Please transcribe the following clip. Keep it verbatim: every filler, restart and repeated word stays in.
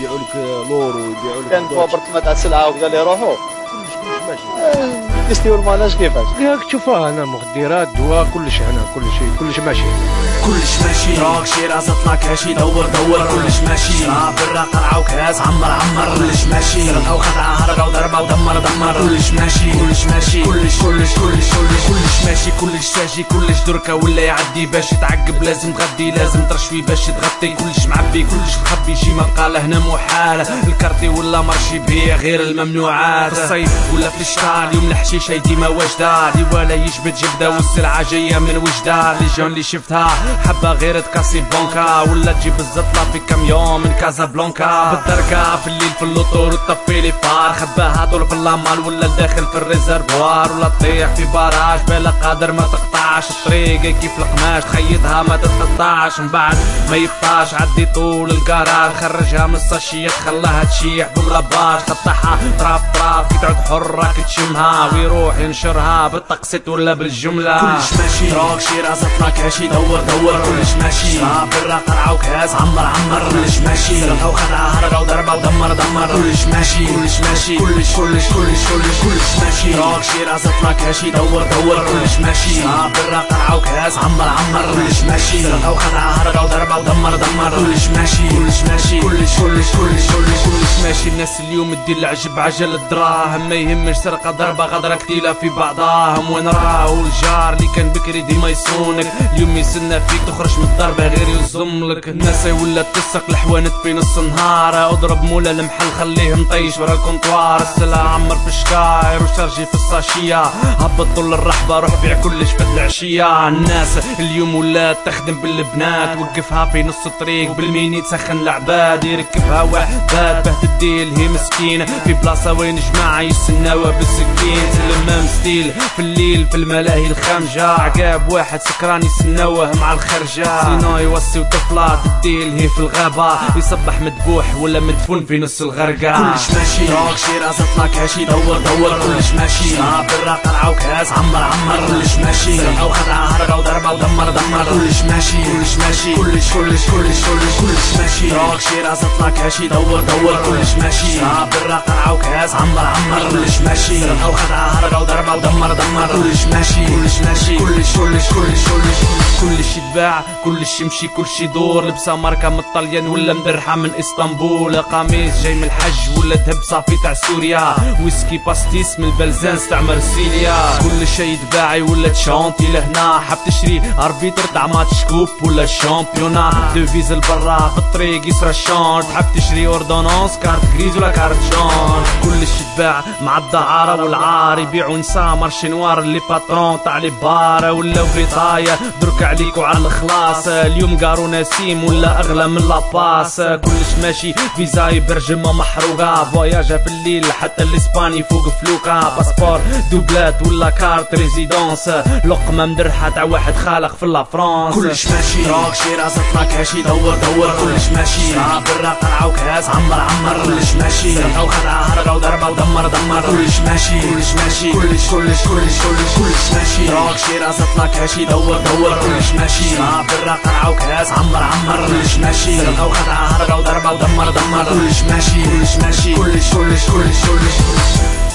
يبيعوا لك لورو ويبيعوا لك كان كوبرت تاع السلعه وكذا اللي يروحوا كلش كلش ماشي. يستوي الماناج كيفاش؟ ياك تشوفها هنا مخدرات دواء كلش هنا كل شيء كلش ماشي كلش ماشي راك شي راس اطلع كاشي دور دور كلش ماشي شراب برا قرعه وكاس عمر عمر كلش ماشي سرقه وخدعه هرقه وضربه ودمر دمر كلش ماشي كلش ماشي كلش كلش كلش كلش كلش ماشي كلش ساجي كلش دركه ولا يعدي باش يتعقب لازم تغدي لازم ترشوي باش تغطي كلش معبي كلش مخبي شي ما بقى له هنا محال الكارتي ولا مرشي بيع غير الممنوعات الصيف ولا في الشتاء اليوم الحشيشه ديما واجده دي ولا يجبد جبده والسلعه جايه من وجده لي جون اللي شفتها حبه غير تكاسي بونكا ولا تجيب الزطله في كاميون من كازابلانكا بالدركه في الليل في اللوطور وتطفي لي فار خباها طول في اللامال ولا داخل في الريزرفوار ولا تطيح في باراج بلا قادر ما تقطعش الطريق كيف القماش تخيطها ما تتقطعش من بعد ما يبطاش عدي طول الكراج خرجها من الساشيات خلاها تشيح بملباش قطعها طراف طراف كي تعود حر راك تشمها ويروح ينشرها بالتقسيط ولا بالجمله كلش ماشي راك شي راس اطلع كاشي دور دور كلش ماشي شراب برا قرعه وكاس عمر عمر كلش ماشي سرقه وخدعه هرقه وضربه ودمر دمر كلش ماشي كلش ماشي كلش كلش كلش كلش كلش ماشي راك شي راس اطلع كاشي دور دور كلش ماشي شراب برا قرعه وكاس عمر عمر كلش ماشي سرقه وخدعه هرقه وضربه ودمر دمر كلش ماشي كلش ماشي كلش كلش كلش كلش كلش ماشي الناس اليوم تدير العجب عجل الدراهم ما يهمش سرقه ضربه غدره كتيله في بعضاهم وين راهو الجار اللي كان بكري ديما يصونك اليوم يسنى فيك تخرج من الضربه غير يلزم لك الناس ولا تسق الحوانت في نص النهار اضرب مولا المحل خليه مطيش برا الكونطوار السلعه عمر في الشكاير وشارجي في الساشيه هبط طول الرحبه روح بيع كلش في العشيه الناس اليوم ولا تخدم بالبنات وقفها في نص الطريق بالميني تسخن العباد يركبها وحدات بهت الديل هي مسكينه في بلاصه وين جماعه يسناوها بالسكين تلمام ستيل في الليل في الملاهي الخمجه عقاب واحد سكران يسناوه مع الخرجه سينو يوصي وطفله الديل هي في الغابه يصبح مذبوح ولا مدفون في نص الغرقه كلش ماشي راك شي راس اطلع كاشي دور دور كلش ماشي شراب برا قرعه وكاس عمر عمر كلش ماشي سرقه وخدعه هرقه وضربه ودمر دمر كلش ماشي كلش ماشي كلش كلش كلش كلش كلش ماشي راك شي راس اطلع كاشي دور دور كلش ماشي شراب برا قرعه وكاس عمر عمر كلش ماشي سرقه وخدعه هرقه وضربه ودمر دمر كلش ماشي كلش ماشي كلش كلش كلش كلش كلش يتباع كلش يمشي كلش يدور لبسه ماركه من الطليان ولا مدرحه من اسطنبول قميص جاي من الحج ولا ذهب صافي تاع سوريا ويسكي باستيس من البلزانس تاع مرسيليا كل شيء يتباعي ولا تشونتي لهنا حاب تشري اربيتر تاع ماتش كوب ولا الشامبيونا دوفيز البرا في الطريق يسرى الشونت حاب تشري اوردونونس كارت غريز ولا كارت جون كلش يتباع مع الدعاره والعار يبيعوا نساء مارشي نوار اللي باترون تاع لي بار ولا فيطايه درك عليك وعلى الخلاص اليوم قارو نسيم ولا اغلى من لاباس كلش ماشي فيزاي برجمه محروقه فواياجه في الليل حتى الاسباني فوق فلوكا باسبور دوبلات ولا كارت ريزيدونس لقمه مدرحه تاع واحد خالق في لا فرانس كلش ماشي راك شي راس اطلع كاشي دور دور كلش ماشي شراب برا قرعه وكاس عمر عمر كلش ماشي سرقه وخدعه هرقه وضربه ودمر دمر كلش ماشي كلش ماشي كلش كلش كلش كلش كلش ماشي راك شي راس اطلع كاشي دور دور كلش ماشي شراب برا قرعه وكاس عمر عمر كلش ماشي سرقه وخدعه هرقه وضربه ودمر دمر كلش ماشي كلش ماشي كلش كلش كلش كلش